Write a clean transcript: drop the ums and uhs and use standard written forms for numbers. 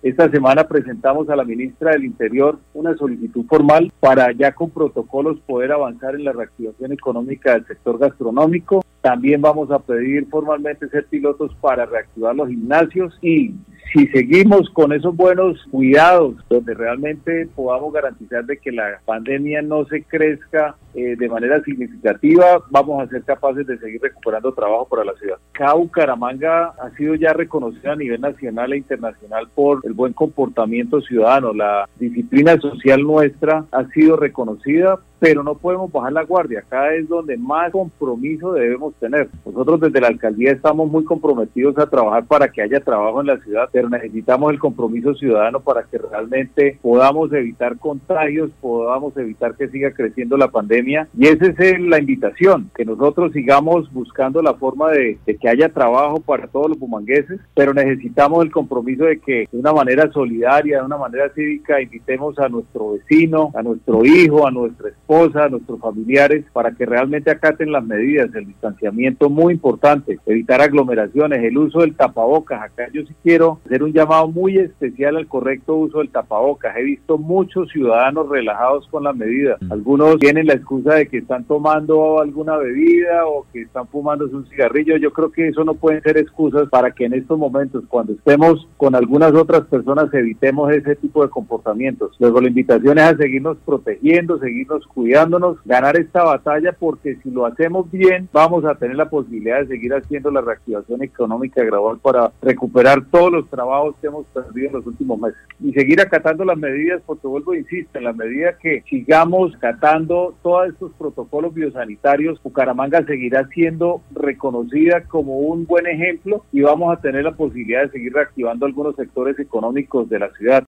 Esta semana presentamos a la ministra del Interior una solicitud formal para ya con protocolos poder avanzar en la reactivación económica del sector gastronómico. También vamos a pedir formalmente ser pilotos para reactivar los gimnasios y si seguimos con esos buenos cuidados, donde realmente podamos garantizar de que la pandemia no se crezca de manera significativa, vamos a ser capaces de seguir recuperando trabajo para la ciudad. Acá Bucaramanga ha sido ya reconocida a nivel nacional e internacional por el buen comportamiento ciudadano. La disciplina social nuestra ha sido reconocida, pero no podemos bajar la guardia. Acá es donde más compromiso debemos tener. Nosotros desde la alcaldía estamos muy comprometidos a trabajar para que haya trabajo en la ciudad, pero necesitamos el compromiso ciudadano para que realmente podamos evitar contagios, podamos evitar que siga creciendo la pandemia, y esa es la invitación, que nosotros sigamos buscando la forma de que haya trabajo para todos los bumangueses, pero necesitamos el compromiso de que de una manera solidaria, de una manera cívica, invitemos a nuestro vecino, a nuestro hijo, a nuestra esposa, a nuestros familiares, para que realmente acaten las medidas, el distanciamiento muy importante, evitar aglomeraciones, el uso del tapabocas. Acá yo sí quiero hacer un llamado muy especial al correcto uso del tapabocas. He visto muchos ciudadanos relajados con las medidas. Algunos tienen la excusa de que están tomando alguna bebida o que están fumándose un cigarrillo. Yo creo que eso no pueden ser excusas para que en estos momentos, cuando estemos con algunas otras personas, evitemos ese tipo de comportamientos. Luego la invitación es a seguirnos protegiendo, seguirnos cuidándonos, ganar esta batalla, porque si lo hacemos bien, vamos a tener la posibilidad de seguir haciendo la reactivación económica gradual para recuperar todos los trabajos que hemos perdido en los últimos meses. Y seguir acatando las medidas, porque vuelvo e insisto, en la medida que sigamos acatando todos estos protocolos biosanitarios, Bucaramanga seguirá siendo reconocida como un buen ejemplo y vamos a tener la posibilidad de seguir reactivando algunos sectores económicos de la ciudad.